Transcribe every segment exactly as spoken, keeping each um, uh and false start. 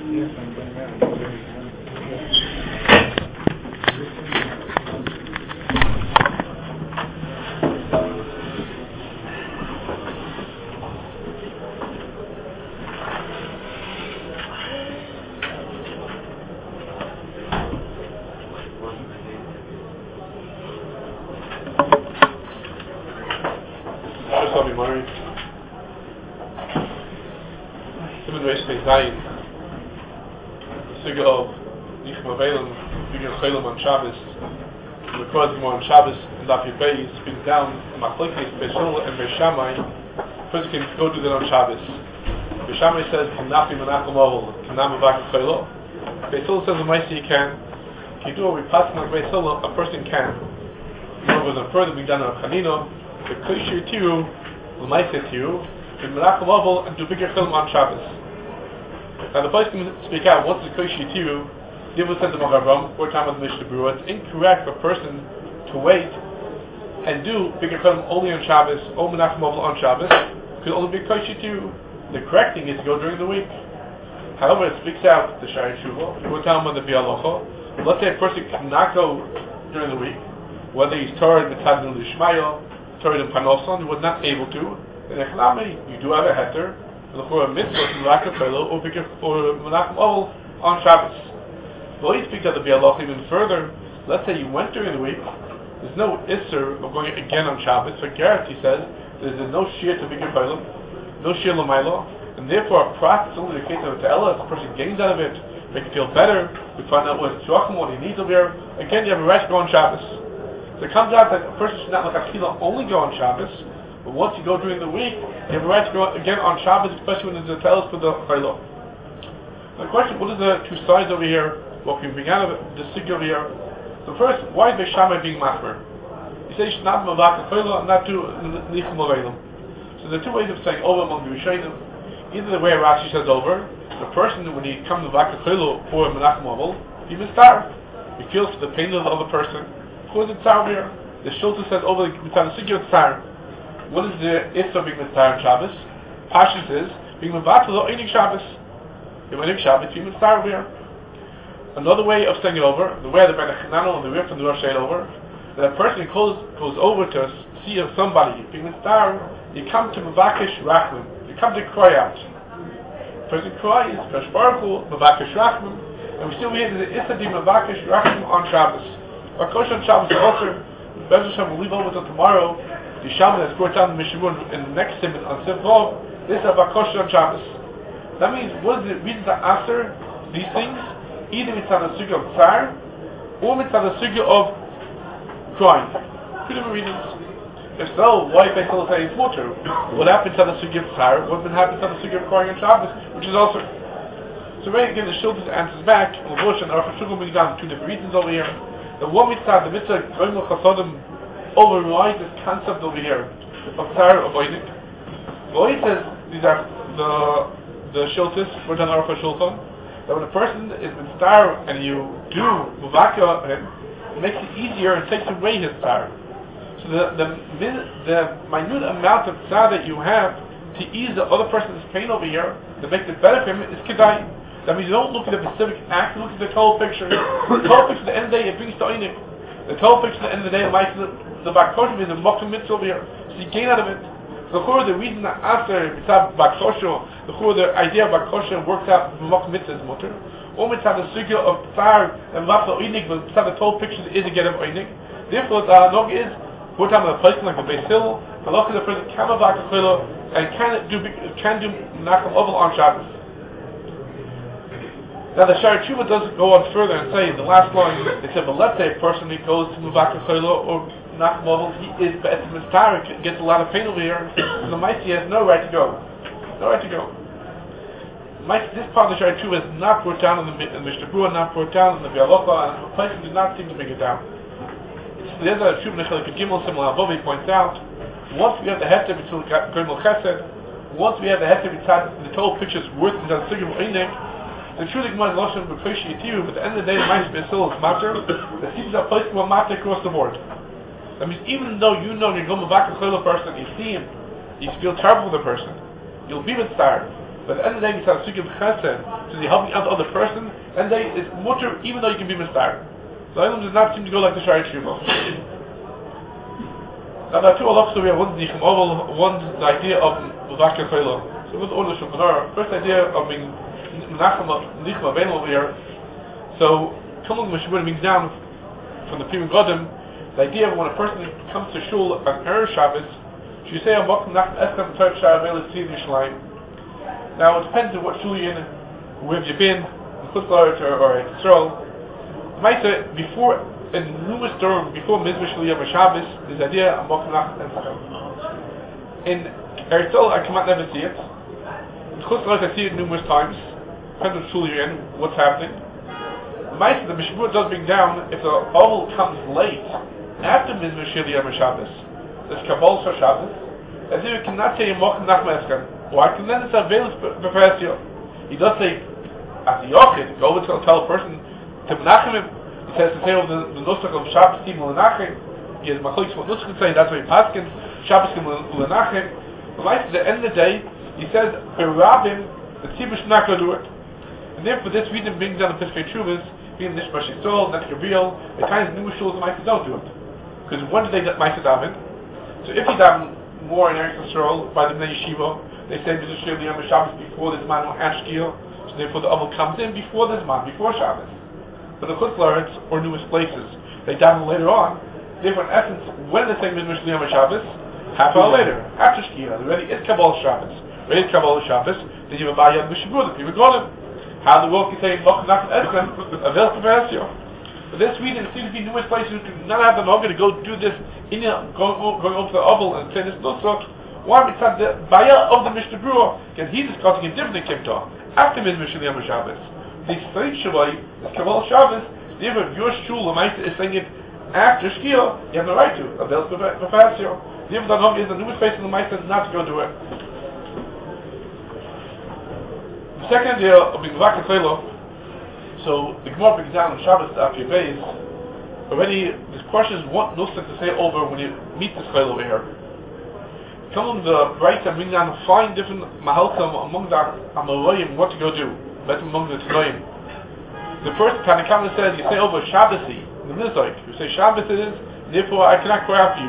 Yes, I'm going back. Shabbos, because more on Shabbos and Daf Yudbei speaks down Machlokes Beishil and Beishamai. First, you can go do that on Shabbos. Beishamai says Kanafi Menachem Ovel Kanam Avak Chaylo. Beishil says the Maisi you can. If you do what we pass on Beishil, a person can. In other words, a further being done on Chanino, the Klishir Tiru, the Maisi Tiru, the Menachem Ovel, and do bigger film on Shabbos. Now the place can speak out. What's the Klishir Tiru? Divu said to Magavram, four times with Mishnah Berurah, it's incorrect for a person to wait and do bigger film only on Shabbos, or Menachem Ovel on Shabbos, could only be kosher to. The correct thing is to go during the week. However, it speaks out the Shari Shuvah, you will tell him on the Bialocha. Let's say a person cannot go during the week, whether he's Torah Mitzad L'Ishmael, Torah in Panoson, he was not able to, then you do have a heter, and for a mitzvah to Menachem Ovel or Menachem Ovel on Shabbos. Well, he speaks of the Bialoch even further. Let's say you went during the week. There's no Isser of going again on Shabbos. For Gareth, he says, there's no Shir to be Gefalim, no Shir L'maylo, and therefore a prat is only the case of Ta'ela. If a person gains out of it, make it feel better, we find out what's Joachim, what he needs over here. Again, you have a right to go on Shabbos. So it comes out that a person should not like Akila only go on Shabbos, but once you go during the week, you have a right to go again on Shabbos, especially when there's a Ta'ela for the Chaylo. The question, what are the two sides over here? What can we bring out of it, the sig over here? So first, why is Beishamai being machmer? He says you should not mavak chaylo and not do nichem oreilim. So there are two ways of saying over among the Rishonim. Either the way Rashi says over, the person when he comes to mavak chaylo for menachem ovel, he mistar. He feels for the pain of the other person. Who is it tzar here? The Shulta says over the sig tzar. What is the issur being mistar on Shabbos? Pashas is being mavak chaylo einig Shabbos. The einig Shabbos being mistar here. Another way of saying it over, the way the Ben Chananel and the Rif and the Rosh said over, that a person goes goes over to see of somebody being a star, you come to Mavakish Rachman, you come to cry out. The person cries, Kash Baruch Hu, Mavakish Rachman, and we still hear the Issadi Mavakish Rachman on Shabbos. Our Kosh on Shabbos is also, Bez Hashem will leave over till tomorrow, the Shaman that's brought down the Mishabur in the next Simon on Sivvov, this is Avakosh on Shabbos. That means, what is the reason to answer these things? Either mitzvah the sugya of tsar, or mitzvah the sugya of crying. Two different reasons. If so, why if I still say it's water? What happened to the sugya of tsar? What happened to the sugya of crying on Shabbos? Which is also. So right again, the Shultas answers back, and the Rosh and Arfa Shugam bring down two different reasons over here. The one mitzvah, the mitzvah Goyim Chasodim overrides this concept over here of tsar of Oidik. Well, he says these are the the Shultas, Rosh and Arfa Shulchan. That when a person is mitzvah and you do muvaka him, it makes it easier and takes away his tzar. So the the the minute amount of tzar that you have to ease the other person's pain over here, to make it better for him, is kedai. That means you don't look at the specific act, you look at the total picture. The total picture at the end of the day, it brings to einik. The total picture at the end of the day, like the the bakoshim is a mokum mitzvah over here, so you gain out of it. The core, the reason that after mitzvah bakosho, the core, the idea of bakosho works out mokum mitzvah is mutter. Or mitzvah the sugya of tsar and mafla oinik, but mitzvah the total picture is a get of oinik. Therefore, the nog is put on a place like the Beis Hillel. The look of the person can have bakosho and can do can do menachem ovel on Shabbos. Now the Shari Tshuva does go on further and say in the last line, it said, but let's say a person who goes to muvaka chaylo or menachem ovel, he is be'etzim mistar, gets a lot of pain over here, and the Maisi has no right to go. No right to go. Maisi, this part of the Shari Tshuva is not brought down in the, in the Mishnah Berurah, not brought down in the Bialocha, and the place does not seem to bring it down. So the other Tshuva Nechelik Gimel Simla Avovi points out, once we have the hefter between Gimel Chesed, once we have the hefter between the total picture's worth in the Sugim Einik, the truly Gemara is Lashon B'Koshi Yitiru, but at the end of the day, the Maisi Beis Hillel is matter. The seeds are placed from a matter across the board. That means even though you know you're going back to a person, you see him, you feel terrible for the person, you'll be with star. But at the end of the day, it's a sugya b'chesed, so you're helping out the other person, and they it's mutter even though you can be mistar. So Eilam does not seem to go like the Shari Shuvah. Now there are two halachas we have. One's the Oval, one's the idea of Mudakar Chayla. So with the order of Shulchan first idea of being Menachem Nichma Ben over here. So coming Meshubur means down from the Prima Godim. The idea of when a person comes to Shul on Erev Shabbos, should you say Amak Menachem Estem Tov Shar Vela Tzid Yishlayim. Now it depends on what Shul you're in, where have you been, in Chutz La'aretz or, or in Yisrael. Maisa before in numerous terms before Mizvah Shaliyah Shabbos, this idea of Amak Menachem Estem. In Eretz I cannot never see it. In Chutz La'aretz I see it numerous times. Depends on Shul you're in, what's happening. The Mishmur does bring down if the oval comes late after Mizvah Shaliyah Shabbos, this Kabbalah for Shabbos, as if you cannot say Amak Menachem Estem. Why? Because then it's available for Persia. He does say, as the Yochid, go over to tell a person to Menachem him. He says to say over the, the Nusach of Shabbos Tim L'Nachem. He has Machlokes what Nusach can say. That's why he paskins Shabbos Tim L'Nachem. But at the end of the day, he says Berabim the Tzibur should not go do it. And therefore, this reason brings down the Piskei Teshuvos, being Nishma Shitol, Net Gabriel, the kinds of new shuls that Ma'aseh don't do it. Because when did they get Ma'aseh daven? So if you daven more in Eretz Yisrael by the Bnei Yeshiva, they say Mizvah Shaliyah Shabbos before this man or Ashkiel, so therefore the Oval comes in before this man, before Shabbos. But the Chutz La'aretz or newest places, they daven later on. Therefore, in essence, when they say Mizvah Shaliyah Shabbos, half hour later, after Shkia, already is Kabbalah Shabbos. Already is Kabbalah Shabbos, then you have a Bayad Mishabur, the people got him. How the world can say Amak Menachem Estem, Avel Persia. For this reason, it seems to be numerous places who do not have the longer to go do this, in the, going, going over to the Oval and say this Nusach. Why? Because the Bayah of the Mishnah Berurah, because he's discussing a different Kimta after Mizvah Shaliyah Shabbos. The Tzeit Shavai, the Kabbalah Shabbos, therefore, if your Shul L'Maisa is saying it after Shkia, you have no right to. Avel Persia. Therefore, the Nog is the newest place in the Maisa not to go do it. The second idea of being Mudakar Chayla, so the Gemara brings down on Shabbos to After Beis, already this question is what Nusach to say over when you meet this Chayla over here. Come on the right and bring down five different Mahalchim among the Amolayim what to go do, that's among the Tanoim. The first Tanakama says you say over Shabbos-y, the Mizaik, you say Shabbos is, therefore I cannot cry after you.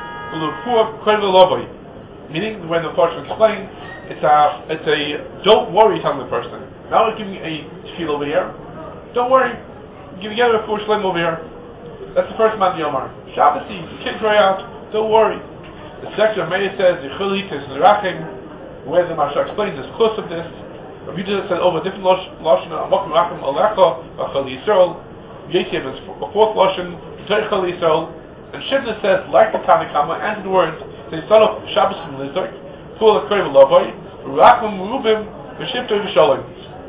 Meaning, when the Pasha explained, it's a, it's a, don't worry, telling the person. Now we're giving a tefillah over here. Don't worry, give together a full shlem over here. That's the first man Yomar. Shabbos, you can't cry out, don't worry. The section of Meir says, Yichuli Tisrachim, where the Masha explains the chus of this. Rabbi Yehuda said over different lashon, Amak Menachem Alecha, Achal Yisrael. Yeshiv is a fourth lashon, Teichal Yisrael. And Shivna says, like the Tanakama, and the words, they start off Shabbos from Lizak, full of Krev Lavai, Rachman Rubim, Veshivtoi V'Sholem.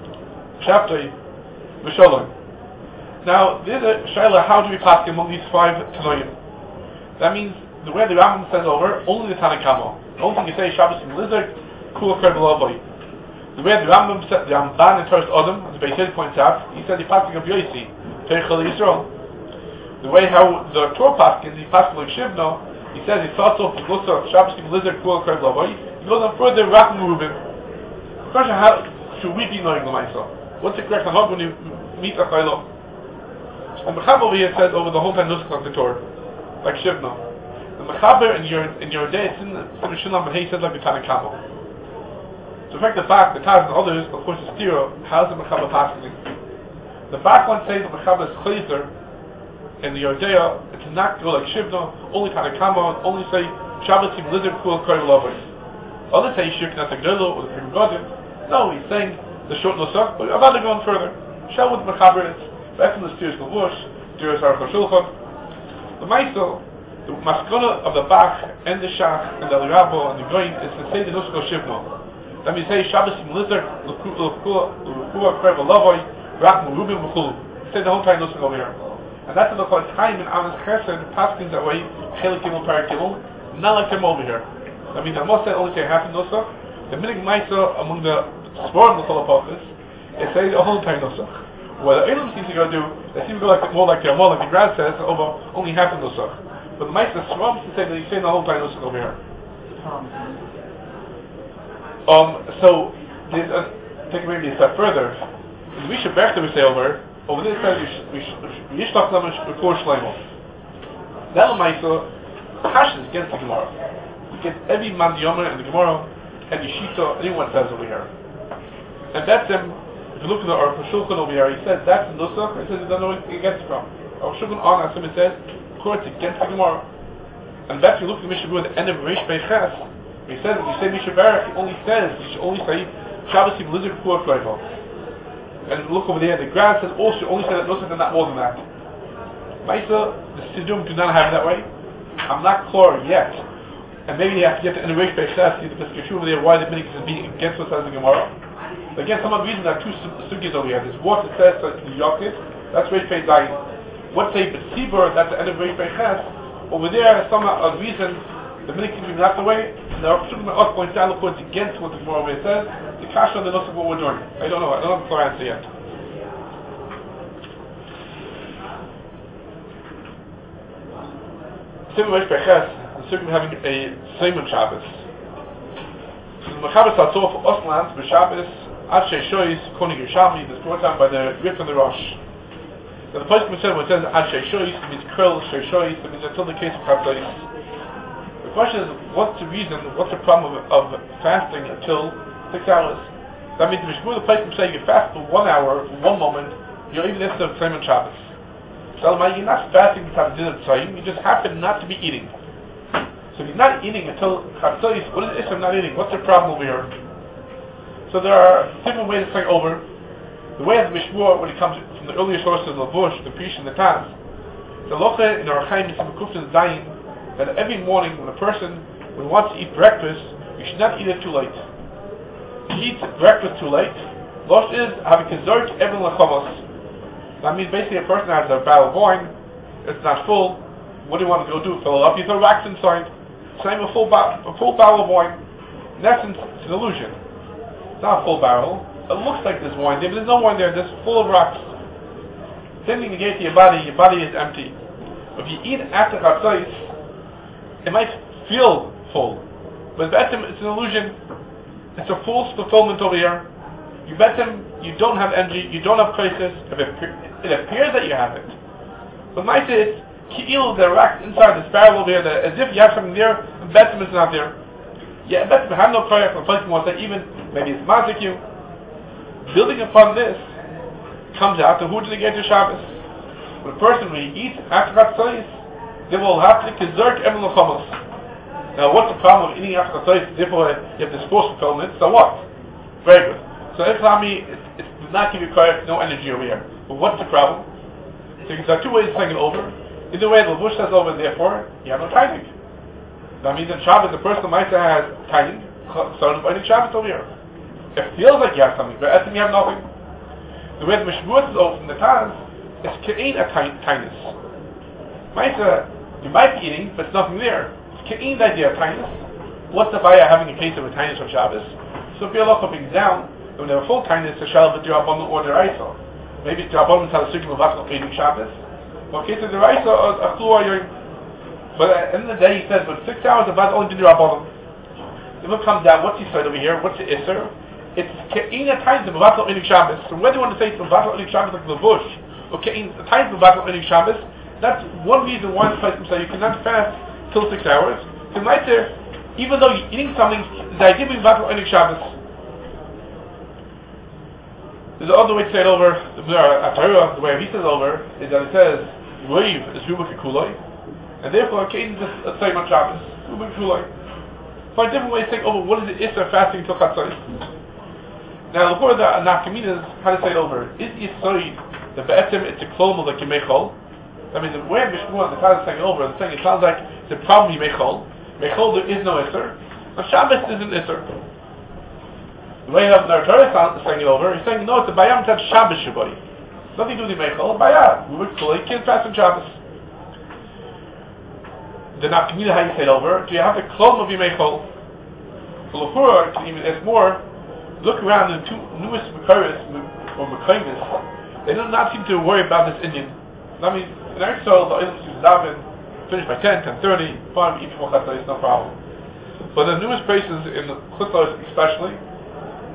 Shavtoi V'Sholem. Now, there's a Shaila, how do we pass among these five Tanoim? That means, the way the Rambam says over, only the Tanakama. The only thing you say, Shabbos from Lizak, full of Krev Lavai. The way the Rambam said, the Ramban in Torah Adam, as the Beis Hillel points out, he said, he's passing of Yosi, Teichel Yisrael. The way how the Torah Paskins, he passed like Shivna, he says he starts off with Lusa, Shabbos, Lizard, Kul, Krev, Lavai. He goes on further, Rachman Rubin. The question, how should we be knowing the Maisa? What's the correct Nahag when you meet a Chayla? And Mechaber over here says over the whole time Nusach of the Torah, like Shivna. The Mechaber in your in your day, it's in the Shulam, but he says like the Tanakama. So in fact, the fact, the Taz and others, of course, is Tira, how's the Mechaber passing? The back one says the Mechaber is Chayzer. In the Yodea, it's not go like Shivna, only Tanakama, only say Shabbos Yim Lizard Kul Krev Lavai. Others say Shir Knas Agdolo or the Prim Godim. No, he's saying the short Nusach, but I'm about to go on further. Shabbos Mechaber is back in the Stiris Lavush, Stiris Aruch HaShulchan. The Maisel, the Maskona of the Bach and the Shach and the Rabo and the Goyin is to say the Nusach of Shivna. That means say Shabbos Yim Lizard Kul Krev Lavai, Rachman Rubin B'Chulu. Say the whole time Nusach over here. And that's what they call time in Amas Chesed, passing that way, Chelik Gimel Parak Gimel, not like them over here. I mean, the Moshe only say half a Nusach. The Minig Maisa among the Svarim L'Chol HaPachas, it says the whole time Nusach. What the Elam seems to go do, they seem to go like more like the more like the Grad says, over only half a Nusach. But the Maisa Svarim seems to say that he's saying the whole time Nusach over here. Um, so, there's a, take it maybe a step further. In the Misha Berchter we say over, over there it says Yishlach Lamesh before Shlomo. That Lamaisa, Hash is against the Gemara. Against every man Yomer in the Gemara, and Yeshito, anyone says over here. And that's him, if you look at the Aruch Shulchan over here, he says that's the Nusach, he says he doesn't know where it gets from. Aruch Shulchan on Asim, it says, of course, it's against the Gemara. And that's if you look at the Mishnah at the end of Reish Beiches, he says, when you say Mishnah Baruch, he only says, you should only say, Shabbos Yim Lizard Pur Kloivo. And look over there, the Grad says also, only say that Nusach and not more than that. Maisa, the Sidum do not have it that way. I'm not clear yet. And maybe you have to get to the Reish Beiches, see the Piskei over there, why the Minhag is being against what says the Gemara. Again, some of the reasons there are two sugis over here. There's what it says to the Yokit, that's Reish Beit Zayin. What's a B'tzibur, that's the end of Reish Beiches. Over there, some of the reason the Minhag is being that way, and the Aruch Shulchan points out, look what's against what the Gemara over here says, the Kasha and the Nusach what we're doing. I don't know, I don't have a clear answer yet. Similar Reish Beiches, the Sugim having a Simon Shabbos. So the Mechaber Satzor for Osland, the Shabbos, Ad Shei Shoyis, Konig Yerushalmi, that's brought down by the Rif and the Rosh. Now the Poskim said when it says Ad Shei Shoyis, it means Kril, Shei Shoyis, it means until the case of Chatzos. The question is, what's the reason, what's the problem of, of fasting until six hours? That means the Mishmur, the Poskim say you fast for one hour, for one moment, you're even into the Simon Shabbos. So you're not fasting to have dinner time, you just happen not to be eating. So if he's not eating until Chatzos, what is Isra not eating? What's the problem over here? So there are different ways to say over. The way of the Mishmur, when it comes from the earlier sources of the Bush, the Pish, and the Taz, the Locha in the Archaim is Kuftin Zayin, that every morning when a person when he wants to eat breakfast, you should not eat it too late. To eat breakfast too late, Losh is having Kizork Eben Lachomos. That means basically a person has a barrel of wine, it's not full, what do you want to go do? Fill it up, you throw rocks inside. Same a full, ba- a full barrel of wine. In essence, it's an illusion. It's not a full barrel. It looks like there's wine there, but there's no wine there, it's full of rocks. Same thing you get to your body, your body is empty. If you eat after Chatzos, it might feel full. But betem, it's an illusion. It's a false fulfillment over here. You betem, you don't have energy, you don't have crisis. If it, it appears that you have it. But my say it's ki'il, they're racked inside this barrel over here, that as if you have something there, and betem is not there. Yeah, betem, have no koyach, and person wants that even, maybe it's mazik you. Building upon this, comes out to who did they get to Shabbos. When a person, when he eats after Chatzos, they will have to kizurk even l'chomos. Now, what's the problem of eating after Chatzos? Therefore, you have this force fulfillment. So what? Very good. So Islami, it, it does not give you correct, no energy over here. But what's the problem? So you can have two ways of saying it over. Either way, the Levush says over, therefore, you have no tithing. That means in Shabbos, the person might say has tithing, started by Shabbos over here. It feels like you have something, but at the you have nothing. The way the Mishmur is over from the Taz, is Ke'in a tinus. Maisa, you might be eating, but it's nothing there. It's Ke'in the idea of tinus. What's the Baya having a case of a tinus on Shabbos? So if you're looking down, when they have full tinus, the Shalom, but you're up on the order I S O. Maybe it's Rabbanon has a signal of Vatal eating Shabbos. Well, in case of the I S O, a flu you're. But at the end of the day, he says, but six hours of Vatal only did Rabbanon. If it comes down, what's he said over here? What's the Isser? It's Ke'ina times of Vatal eating Shabbos. So whether you want to say it's from Vatal eating Shabbos like the bush, or Ke'in the times of Vatal eating Shabbos, that's one reason why the person says you cannot fast till six hours. Because right there, even though you're eating something, the idea of Vatal eating Shabbos. There's another way to say it over, the the way he says over, is that it says, Reiv is Rubik Kuloi, and therefore Ke'in is a same on Shabbos, Rubik Kuloi. Find different ways to say over what is the Isser fasting till Chatzos. Now, before the Nafkaminas, how to say it over, is Yisoi, the Be'etim, it's a clone of the Kimechol. That means the way Mishmur, the Taz is saying over, the thing, it sounds like it's a problem Yimechol. Mechol, there is no Isser. On Shabbos is an Isser. The way the Torah is saying it over, he's saying, no, it's a Bayam Tad Shabbos Shabbai. Nothing to do with Yimechol, Bayam. We would call it, you can't fast on Shabbos. The Nafkamina, how you say it over, do you have the clone of Yimechol? For Lefura, can even ask more, look around the two newest Makaris or Makaimis, they do not seem to worry about this Indian. I mean, in our soil, the Ilm is Davin, finished by ten, ten thirty, fine, eat before Chatzos, no problem. But the newest places in the Chutzos especially,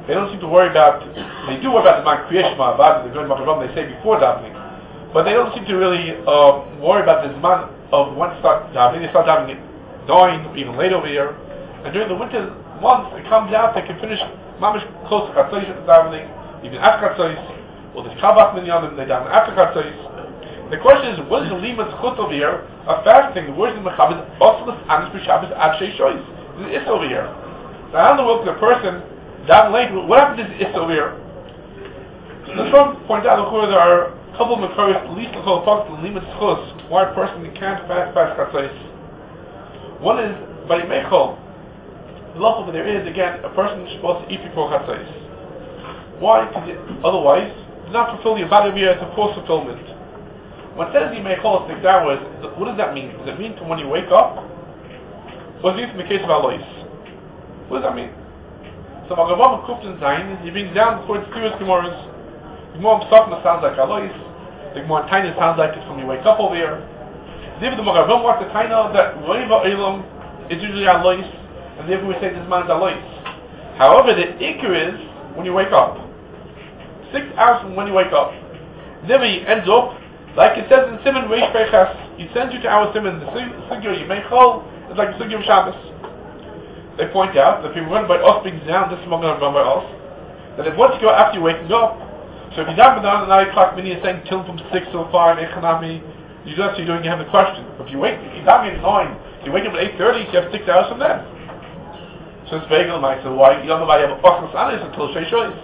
They don't seem to worry about, they do worry about the man creation, about the good Makavam they say before davening, but they don't seem to really uh, worry about the man of when to start davening. They start davening at nine, even late over here, and during the winter months it comes out, they can finish mamish close to Chatzos davening, even after Chatzos, or the Shabbat minyanim, they daven after Chatzos. The question is, what is the limit chut over here of fasting? The words in Mechaber is Oslas Anis B'Shabbos Ad Shei Shoyz. This is over here. Now, how in the world can a person daven late? What happened to this is over here? So the Trump pointed out that there are a couple of Mekaros, at least the whole part of the limit chut, why a person can't fast past Chatzos. One is by Mechol. The law over there is again a person is supposed to eat before Chatzos. Why? Because otherwise, it's not fulfill the Abad Aviyah, it's a false fulfillment. When it says you may call six hours, what does that mean? Does it mean to when you wake up? What does it mean in the case of Alois? What does that mean? So Magavam Kuftan Zayin, he brings down before it's clear as Gemara's. The Gemara Psachma sounds like Alois. The Gemara Taina sounds like it's when you wake up over here. Therefore the Magavam wants the Taina that Roiva Elam is usually Alois, and therefore we say this man is Alois. However, the Iker is when you wake up. Six hours from when you wake up. Therefore he ends up like it says in Simon Reish Peichas, he sends you to our Simon, the Sugya you make whole, it's like the Sugya of Shabbos. They point out that if you run by us being down, this is not going to run by us, that if once you go after you're waking up, so if you daven down at nine o'clock, many are saying till from six or five, Echanami, you do what you're doing, you have the question. If you wake, if you daven at nine, you wake up at eight thirty, you have six hours from then. So it's very good, so why, you don't know why you have a Oslas Anis until Shei Shoyz.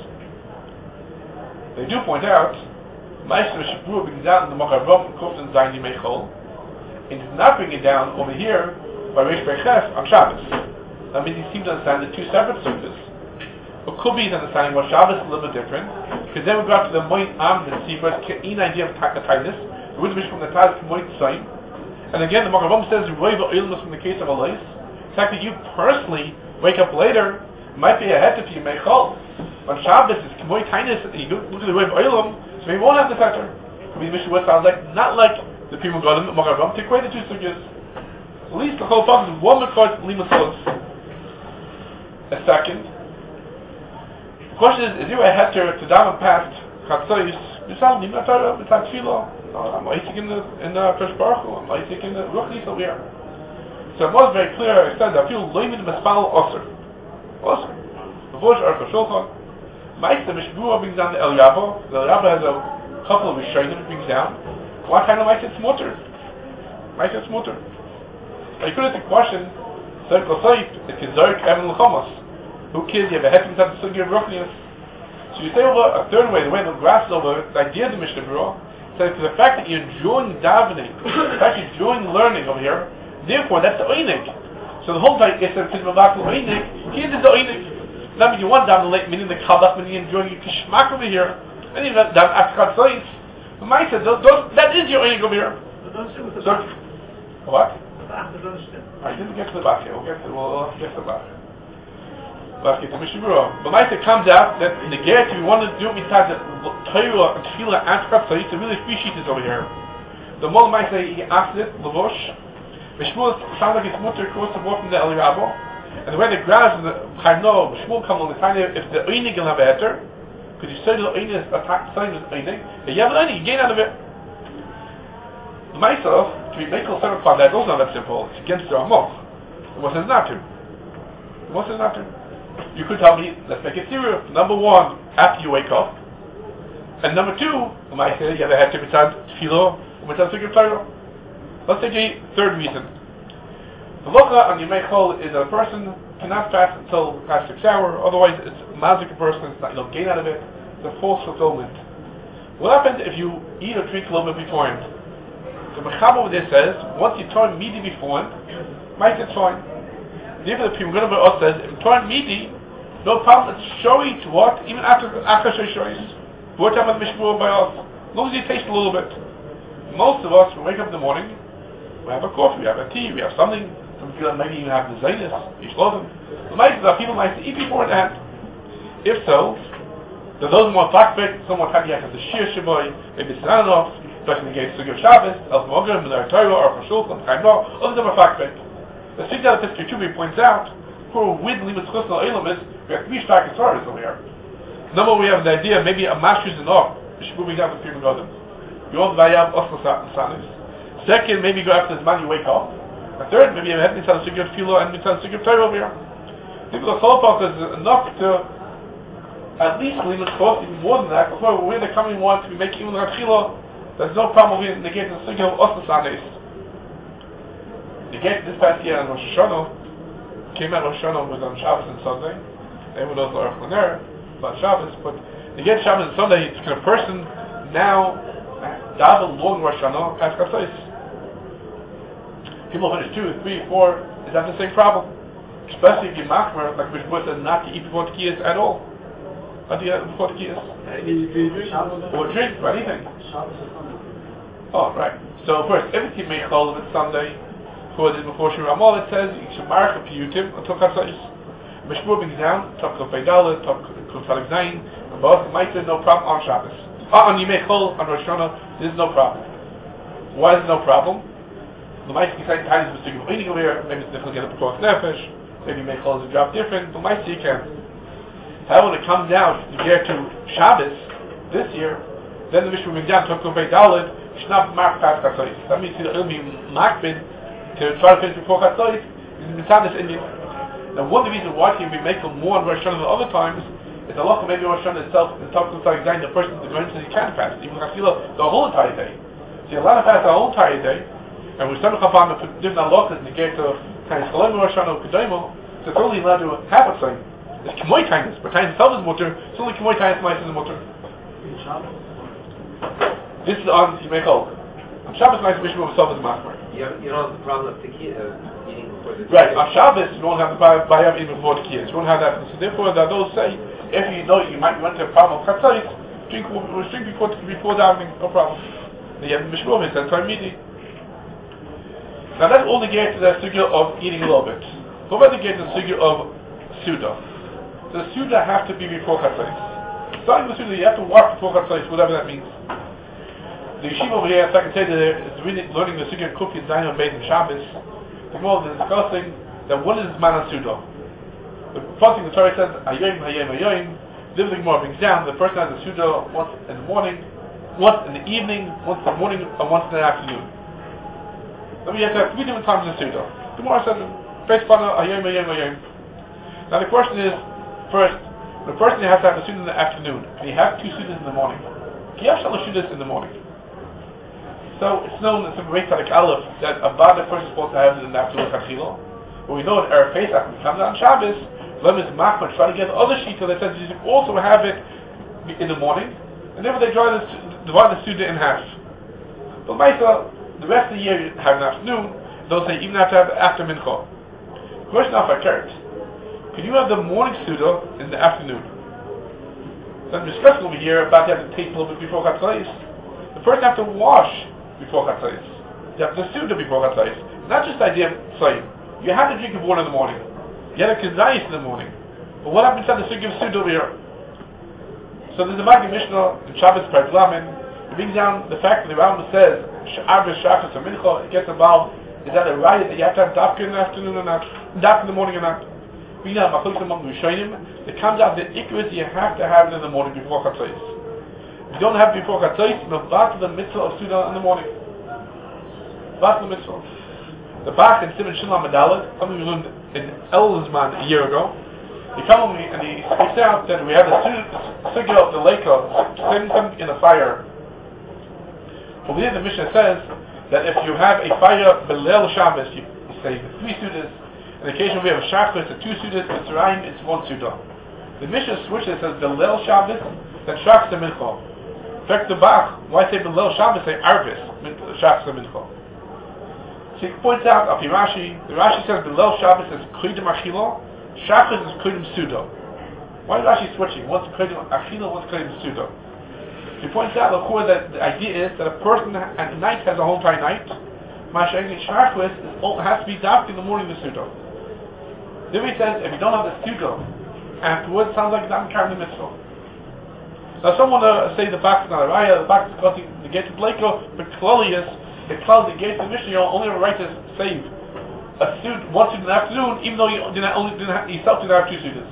They do point out, Meister Shapur brings down in the Macharav Kuftan Zayin Yimei Chol, and does not bring it down over here by Reish Peiches on Shabbos. That means he seems to understand the two separate sukkahs. Or could be his understanding about Shabbos a little bit different, because then we got to the Moed Am, the Sibra, an idea of Tightness, the which from the Taz Moed Tzayim. And again, the Macharav says Roiva Ilmus from the case of Alois. The fact that you personally wake up later might be a head to you Yimei Chol. On Shabbos, it's Moed Tightness, you look at the Roiva Ilum. So he won't have the Setter. I mean, Mishnah sounds like, not like the people got him, Magavam, to equate the two sugyas. At least the whole focus is one Mekar Lima Sots. A second. The question is, is there a heter to daven past Chatzos? Misal, Nima Torah, Misal Tfilo. I'm waiting in the, in the Fresh Baruch Hu, I'm waiting in the Ruchnis over here. So it was very clear, I said, I feel Loimin Mespal Osir. Osir. The Vosh Archa Shulchan. Meister Mishbura brings down the El Yabo. The El Yabo has a couple of Rishonim brings down. What kind of Meister Smutter? Meister Smutter. You could ask the question, Circle Saif, it can Zarek Evan L'chomos. Who cares? You have a head from the Sugi of Ruchnius. So you say over a third way, the way the grass is over, the idea of the Mishnah Berurah, says the fact that you're enjoying davening, the fact you're enjoying learning over here, therefore that's the Oinig. So the whole time, it's a Kizmavak Oinig, here is the Oinig. That means you want down the late, meaning the Kabbalah, meaning you're enjoying your Kishmak over here, and you down after Chatzos. But my said, that is your Oinig over here. So, what? I didn't get to the back here. We'll get to, we'll get to the back. Let's get to Mishnah Berurah. But my said comes out that in the Gerrit, if you want to do it besides the Torah and Tefillah and Chatzos, so really three sheets over here. The Mol might say he asked it, Lavosh. Mishmul sounds like it's mutter across the board from the El Yabo. And the way the grass and the Chayno, Shmuel come along the time, if the Einig will have a heter, because you say the Einig is a sign of the Einig, if you have an Einig, you gain out of it. Myself, to be make a separate part, that's also not that simple. It's against the Ramach. What says not to? What says not to? You could tell me, let's make it serious. Number one, after you wake up. And number two, you might say you have a heter besides Tefillah, or besides Sugya Torah. Let's take a third reason. The Locha on Yimei Chol is that a person cannot fast until past six hours, otherwise it's a mazik person, it's not, you don't gain out of it, it's a false fulfillment. What happens if you eat or drink a little bit beforehand? The Mechaber over there says, once you turn midi beforehand, might it's fine. Therefore the people going to us says, if you turn midi, no problem, it's showy to what? Even after after shoyis. What time of the Mishmur by us? As long as you taste a little bit. Most of us, we wake up in the morning, we have a coffee, we have a tea, we have something. Some people maybe even have the Zainis, Yishlovim. The mice are people might eat before that. If so, then those more fakbek, some more happy after the Shir Shaboy, maybe it's not enough, especially in the case of Sugya Shabbos, El Mogrim, B'nai Torah, or Chashulchan, Chaimno, all of them are fakbek. The Sikh that Piskei Tubi points out, who with Limus Chusna Elam is, We have three stark stories over here. Number one, we have the idea maybe a mash is enough. We should move down to Pirim Godim. You want Vayam Oslo Sanis. Second, maybe go after the man you wake up. A third, maybe you have Mitzvah Sigurd Philo and Mitzvah Sigurd Torah over here. People the Cholopok is enough to at least leave it close, even more than that. Before we're the coming one to be making even a Philo, there's no problem with negating the Sigurd of Oslo Sanis. Negate this past year on Rosh Hashanah, came out Rosh Hashanah was on Shabbos and Sunday. Everyone knows the Aruch Laner about Shabbos, but negate Shabbos and Sunday, it's a person now daven long Rosh Hashanah past Chatzos. People finish two, three, four, is that the same problem? Especially if you machmer, like Mishmur says, not to eat before the Kiyas at all. Not to eat before the Kiyas. Or drink, or anything. Oh, right. So first, everything may call if it's Sunday, before it is before Shir Ramal, it says, you should mark a piyutim until Chatzos. Mishmur brings down, Top Kuf Eidalet, Top Kuf Talik Zayin, and Ba'as Maitah, no problem on Shabbos. Ah, on Yimei Chol, on Rosh Hashanah, there's no problem. Why is there no problem? The Maisi can say times with Sigurd eating over here, maybe it's difficult to get up across Nefesh, maybe Yimei Chol is a job different, but Maisi you can. However, when it comes down to get to Shabbos, this year, then the Mishnah brings down, Top Kuf Eidalet, you should not mark past Chatzos. That means it'll be makbid to try to finish before Chatzos, is Mitzvah Indian. Now, one of the reasons why can we make them more on Rosh Hashanah than other times is a lot of maybe Rosh Hashanah itself, the top of the Zayin, the person the going says he can't fast, even Chafila, the whole entire day. So you're allowed to fast the whole entire day, and we're starting to come on the different halachas and you get to kind of Shalom Rosh Hashanah Kedaymo, so it's only allowed to have a sign. It's K'moy Tainus, but Tainus itself is mutter, it's only K'moy Tainus Mice is mutter. This is on Yimei Chol. On Shabbos Mice Mishmur itself is Machmer. You don't have the problem of tequila. Right, on Shabbos you don't have the bayam even before the kids. You don't have that. So therefore, that those say, if you know you might run into a problem of chatzos, drink drink before before davening, no problem. Then you have the mishmur and time midi. Now that's all the get to the sugya of eating a little bit. What about the get to the sugya of suda? So the suda have to be before chatzos. Starting with suda, you have to walk before chatzos, whatever that means. The yeshiva over here, if I can say that is really learning the sugya of Kufi Zayin on Beis and Shabbos. The Gemara is discussing that what is Zman HaSuda. The first thing the Torah says, Hayom, Hayom, Hayom. The Gemara brings down, the person has a Suda once in the morning, once in the evening, once in the morning, and once in the afternoon. Then we have to have three different times in Suda. The Gemara says, based upon Hayom, Hayom, Hayom. Now the question is, first, the person has to have a Suda in the afternoon. Can he have two Sudas in the morning? Can he have Shalosh Sudas in the morning? So it's known as a great Tzadik Aleph that a bad person is supposed to have it in the afternoon Chachilo. But we know at Erev Pesach, when it comes on Shabbos, Lem is Machman try to get the other Shita that says you can also have it in the morning, and therefore they divide the, divide the Suda in half. But Maisa, the rest of the year you have an afternoon, they'll say even have to have after Mincha. Question off I cared. Could you have the morning Suda in the afternoon? So I'm discussing over here about you have to taste a little bit before Chatzos. The person has to wash before Chatzos. You have to Suda before Chatzos. Not just the idea of Tzayim. You have to drink of water in the morning. You have a Kizayis in the morning. But what happens to the Suda of Suda over here? So there's a Magi Mishnah in Shabbos Perek Lamed. It brings down the fact that the Rambam says Arba Shachas or Mincha, it gets involved. Is that a riot that you have to have Dafka in the afternoon or not? Dafka in the morning or not? We know Machlokas among the Rishonim. It comes out that Ikris you have to have it in the morning before Chatzos. If you don't have it before Chatzos, you must back to the mitzvah of Suda in the morning. Back to the mitzvah. The Bach in Simon Shalom Adalet, something we learned in Elzman a year ago. He told me, and he speaks out that we have the sugya of the Leika, setting something in a fire. Over here the Mishnah says that if you have a fire Belel Shabbos, you, you say three sudas. On occasion we have a Shachar, it's a two sudas, it's Rayim, it's one suda. The Mishnah switches, it says Belel Shabbos, then Shachar Mincha. In fact, the Bach, why say Belel Shabbos, say Arvis, Shachar Mincha. So he points out, Api Rashi, the Rashi says Belel Shabbos is Kridim Achila, Shachar is Kridim Suda. Why is Rashi switching? One's Kridim Achila, one's Kridim Suda. He points out, of course, that the idea is that a person at night has a whole entire night. Masha'egni Shachris has to be dark in the morning of the Suda. Then he says, if you don't have the Suda, afterwards, sounds like you're not carrying the mitzvah. Now, someone uh, say the back is not a raya, the back is causing the gate of Blako, but Klolius, the cloud, the gate of the Mishnah, you only have a right to save a suit, one suit in the afternoon, even though you did not only didn't have, yourself didn't have two suitors.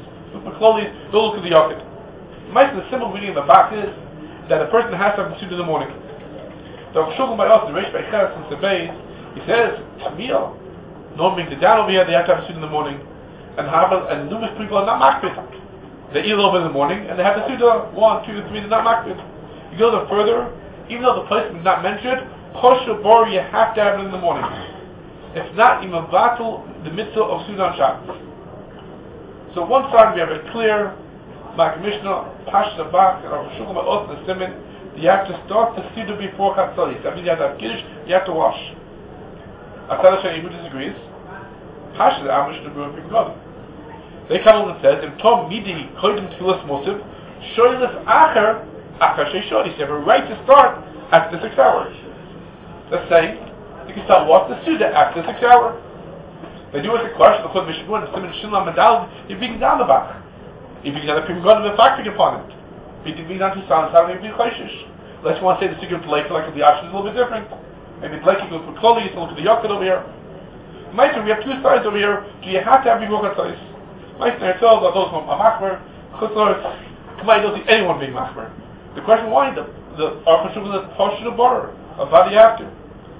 McClollies, don't look at the Yokid. The simple reading in the back is that a person has to have the suit in the morning. The Shulchan by us, the Reish Beicheres and Sebeis, he says, Tamil, no one brings it down over here, they have to have a suit in the morning. And have a, and numerous people are not makbid. They eat a little bit in the morning, and they have the suit one, two, three, they're not makbid. You go a little further, even though the place is not mentioned, Kosher Bor, you have to have it in the morning. If not, you battle the mitzvah of Sudan Shabbos. So one side we have a clear Mak Mishnah, Pashta Bach, and Rav Shulchan Ba'os and Siman. You have to start the Siddur before Chatzalis. That means you have to have Kiddush, you have to wash. Atzad Hashem Yehu disagrees. Pashta the Amish the Brewer Pim God. They come along and says, Im Tom Midi Kodim Tfilas Mosif, Shoylis Acher, Acher Sheishonis. You have a right to start after the six hours. Let's say, you can start what's the Suda after the six hour. They do it a question, the Chod Mishmur, and the Simon Shinla Medal, you begin down the back. You begin down the Pim God and the factory upon it. You begin down to sound, how you begin Chayshish. Unless you want to say the Sigurd Blake, like the option is a little bit different. Maybe Blake you go for Kloli, you can look at the Yokid over here. Meister, we have two sides over here. Do you have to have Bivur Chatzos? Meister, ourselves are those from a Machmer, Chutzor, Kamai don't see anyone being Machmer. The question why? The the Aruch HaShulchan is Poshut Bar. Of how do you have to?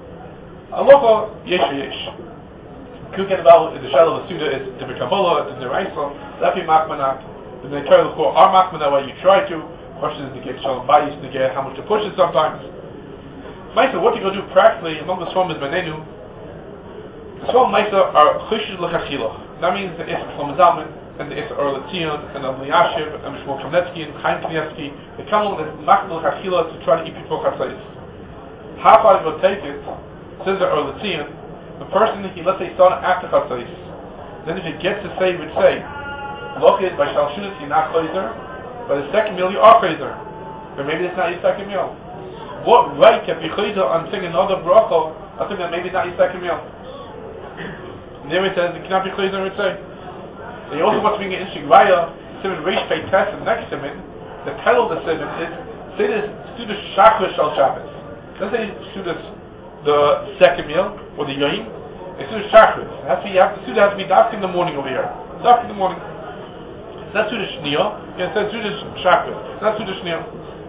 Aloha, yesh yesh. Could get about the shell of the Suda is the Kabbalah, the Neraisa, that be Machmanat. The Netar L'Chor are Machmanat where you try to. Question is to get Shalom Bayis, to get how much to push it sometimes. Maisa, what do you go do practically among the Swam is Benenu? The Swam Maisa are Chushish L'Chachila. That means the Isra Shlomo Zalman, and the Isra Or Letzion, and the Yashiv, and the Shmuel Kamnetsky, and Chaim Kanievsky. They come along with Machman L'Chachila to try to eat before Chatzais. How far to go take it, says the Or Letzion, the person, he let's say, started after Chatzais. Then if he gets to say, he would say, Lochid by Shalshunas, you're not Chayzer. By the second meal, you are Chayzer. But maybe it's not your second meal. What right can be Chayzer on saying another bracha, I think that maybe it's not your second meal? And there it says, it cannot be Chayzer, it would say. And he also wants to bring an interesting raya, Simon Reish Pei Tes, and next Simon, the title of the Simon is, say this, Sudas Shachar Shal Shabbos. Let's say Sudas, the second meal, or the Yoim, it's Sudas Shachar. It has to be, you have to, Sudas has to be dark in the morning over here. Dark in the morning. That's Sudas Shniya, yeah, it says Sudas Shachar. That's Sudas Shniya.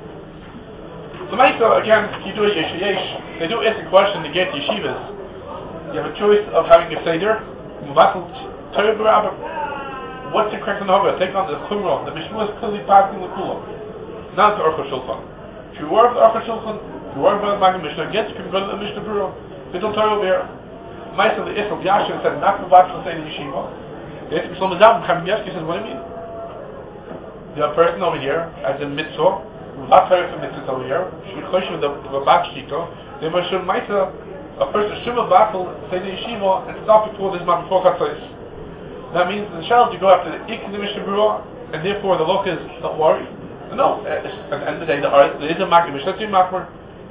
So Maisa, again, you do a yesh yesh, they do ask a question to get yeshivas. You have a choice of having a seder, Muvatal Torah B'Rabba. What's the correct Nahara? Take on the Chumrah. The Mishmur is clearly passing the Kula. Not the Aruch HaShulchan. If you work with the Aruch HaShulchan, if you work with the Maggid Mishnah, against you can go to the Mishnah Bureau. They don't Torah over here. Maisa, the Isra Yashiv said, not Muvatal Seder Yeshiva. The Isra Shlomo Zalman, Chaim Kanievsky says, what do you mean? You have a person over here, as a mitzvah, not Torah for mitzvahs over here, should chosh with the Rabat Shito, they must show Maisa, a person should have battle, say the yeshiva, and stop before this man, before Chatzos. That means the shell, you go after the Ik in the Mishnah Bureau, and therefore the look is, don't worry. No, at the end of the day, there is a Maggid Mishnah, let's do Makmer.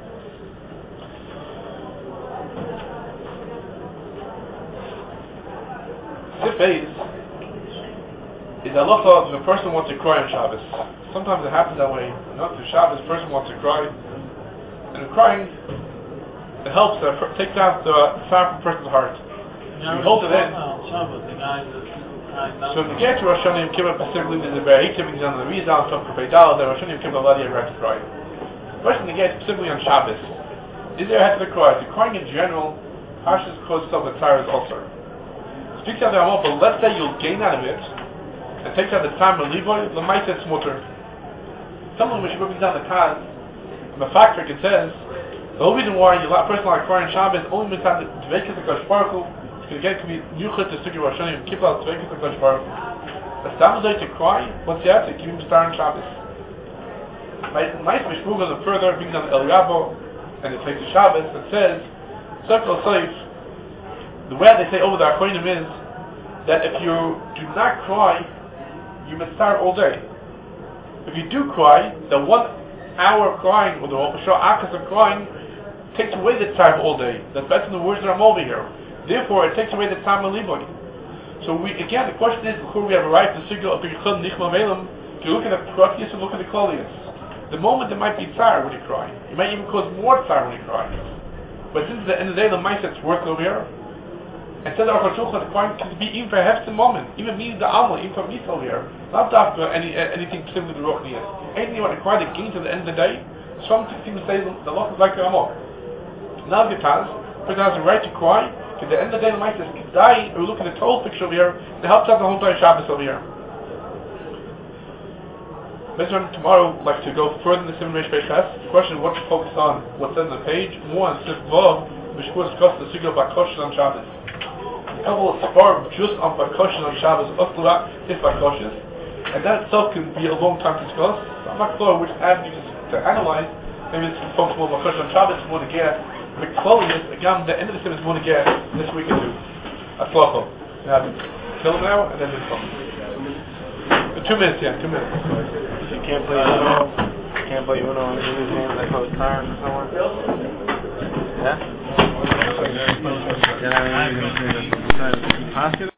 Sifeis is a lot of the person wants to cry on Shabbos. Sometimes it happens that way. Not to Shabbos, the person wants to cry, and the crying it helps. Uh, takes out the fire from the person's heart. So you hold it in. So if you get to Rosh Hashanah Yom Kippur, specifically there's a very eight things on the Rizal, some Kufay Dal, that Rosh Hashanah Yom Kippur already have to cry. The question to get specifically on Shabbos is there a head to the cry? The crying in general, Pashas causes some of the tires also. Speaks out the Ramah, but let's say you'll gain out of it. And takes out the time of Levi, the might says smutter. Someone which brings down the Taz, and the fact it says, the whole reason why you let a person like crying Shabbos only means that the Tveikas HaKadosh Baruch Hu, because again it can be Yuchot to Sugi Rosh Hashanah, keep out Tveikas HaKadosh Baruch Hu. The Stam is to cry, what's the answer? Keep him star on Shabbos. Nice Mishmur goes further, brings down El Rabo, and it takes Shabbos, and says, Circle Seif, the way they say over the Achronim is, that if you do not cry, you must start all day. If you do cry, the one hour of crying, or the whole akas of crying, takes away the time all day. That's better than the words that are over here. Therefore, it takes away the time of Levi. So we again, the question is, before we have a right to signal of Yichud Nichma Velim, you look at the Prakis and look at the Kolias. The moment there might be tsar when you cry. You might even cause more tsar when you cry. But since at the end of the day, the mice that's worth over here, And said the Aruch HaShulchan, the Kohen can be even for a hefty moment, even me, the Amal, even for me over here, not after any uh, anything similar to Ruchnias. Anything what required the gains at the end of the day, some things say the lot is like the Amok. Now the Taz, the person has a right to cry, because at the end of the day, the Mike says, Kedai, we look at the total picture over here, it helps out the whole entire Shabbos over here. Later on tomorrow, I'd like to go further in the Simon Reish Beis Ches. The question is what to focus on, what's on the page, more on Sif Vav, which will discuss the Sugya of Bakoshin on Shabbos. A couple of Sparb just on Bakoshin on Shabbos, Usla, if Bakoshis, and that itself can be a long time to discuss. So I'm not sure which avenue to, to analyze. Maybe it's to focus more on Bakoshin on Shabbos, more to get. But closing again, the end of the Simon is more to get this week or two. That's lawful. We have till now, and then this one. Two minutes, yeah, two minutes. You can't play Uno. You can't play Uno on any games like Coach Carnes or someone. Yeah? Yeah, I mean, you're going to